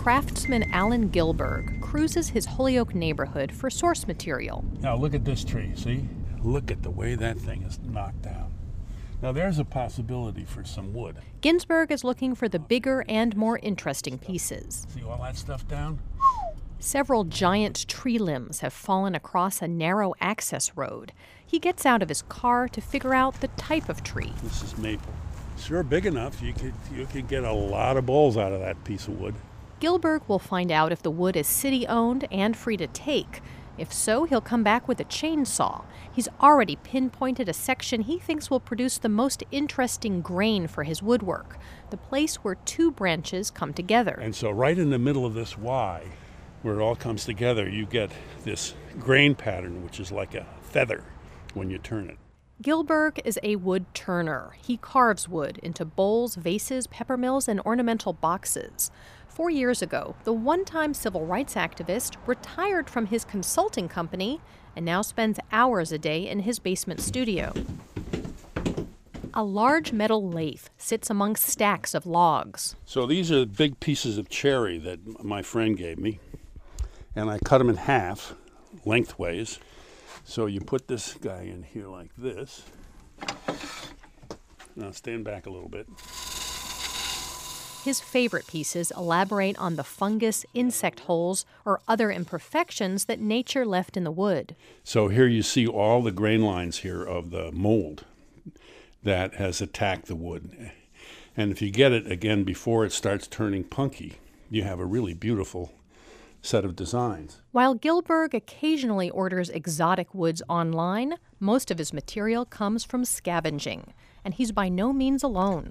craftsman Alan Gilberg cruises his Holyoke neighborhood for source material. Now look at this tree, see? Look at the way that thing is knocked down. Now there's a possibility for some wood. Ginsberg is looking for the bigger and more interesting pieces. See all that stuff down? Several giant tree limbs have fallen across a narrow access road. He gets out of his car to figure out the type of tree. This is maple. Sure big enough, you could get a lot of bowls out of that piece of wood. Gilberg will find out if the wood is city-owned and free to take. If so, he'll come back with a chainsaw. He's already pinpointed a section he thinks will produce the most interesting grain for his woodwork, the place where two branches come together. And so right in the middle of this Y, where it all comes together, you get this grain pattern, which is like a feather when you turn it. Gilberg is a wood turner. He carves wood into bowls, vases, peppermills, and ornamental boxes. 4 years ago, the one-time civil rights activist retired from his consulting company and now spends hours a day in his basement studio. A large metal lathe sits among stacks of logs. So these are big pieces of cherry that my friend gave me, and I cut them in half, lengthways. So you put this guy in here like this. Now stand back a little bit. His favorite pieces elaborate on the fungus, insect holes, or other imperfections that nature left in the wood. So here you see all the grain lines here of the mold that has attacked the wood. And if you get it again before it starts turning punky, you have a really beautiful set of designs. While Gilberg occasionally orders exotic woods online, most of his material comes from scavenging, and he's by no means alone.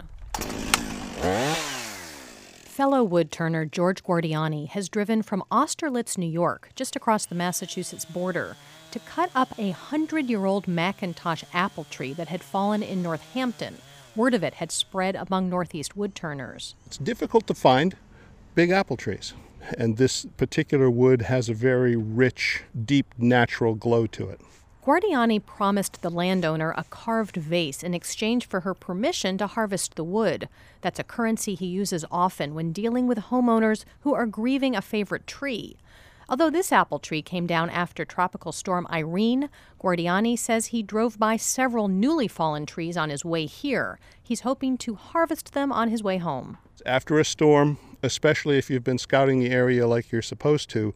Fellow wood turner George Guardiani has driven from Austerlitz, New York, just across the Massachusetts border, to cut up a 100-year-old Macintosh apple tree that had fallen in Northampton. Word of it had spread among Northeast wood turners. It's difficult to find big apple trees, and this particular wood has a very rich, deep, natural glow to it. Guardiani promised the landowner a carved vase in exchange for her permission to harvest the wood. That's a currency he uses often when dealing with homeowners who are grieving a favorite tree. Although this apple tree came down after Tropical Storm Irene, Guardiani says he drove by several newly fallen trees on his way here. He's hoping to harvest them on his way home. After a storm, especially if you've been scouting the area like you're supposed to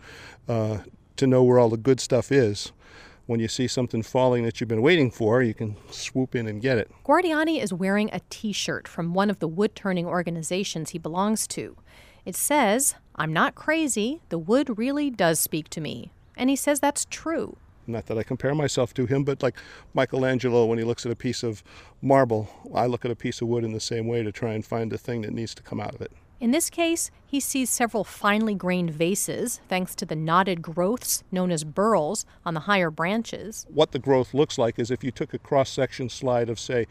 know where all the good stuff is, when you see something falling that you've been waiting for, you can swoop in and get it. Guardiani is wearing a T-shirt from one of the wood-turning organizations he belongs to. It says, "I'm not crazy. The wood really does speak to me." And he says that's true. Not that I compare myself to him, but like Michelangelo, when he looks at a piece of marble, I look at a piece of wood in the same way to try and find the thing that needs to come out of it. In this case, he sees several finely grained vases, thanks to the knotted growths known as burls on the higher branches. What the growth looks like is if you took a cross-section slide of, say,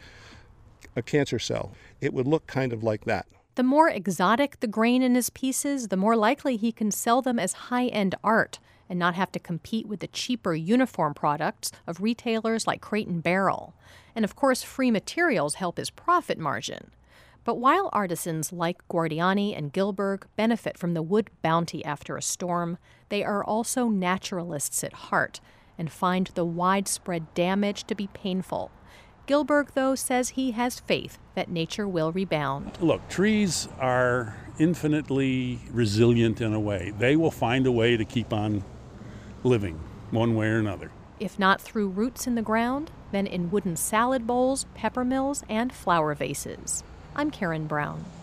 a cancer cell, it would look kind of like that. The more exotic the grain in his pieces, the more likely he can sell them as high-end art and not have to compete with the cheaper uniform products of retailers like Crate and Barrel. And of course, free materials help his profit margin. But while artisans like Guardiani and Gilberg benefit from the wood bounty after a storm, they are also naturalists at heart and find the widespread damage to be painful. Gilberg, though, says he has faith that nature will rebound. Look, trees are infinitely resilient in a way. They will find a way to keep on living one way or another. If not through roots in the ground, then in wooden salad bowls, pepper mills, and flower vases. I'm Karen Brown.